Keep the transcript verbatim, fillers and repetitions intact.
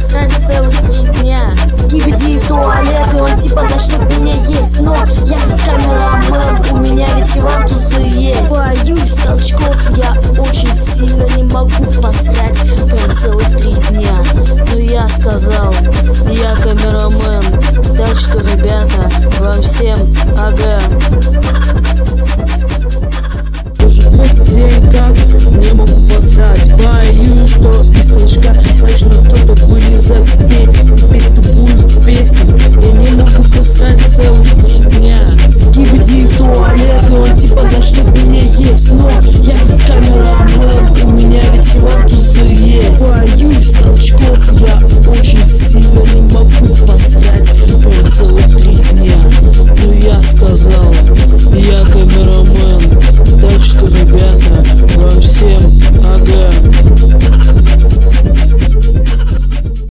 посрать целых три дня. Скибиди туалет, и он типа на что меня есть. Но я как камерамен, у меня ведь вантузы есть. Боюсь толчков, я очень сильно не могу посрать прям целых три дня.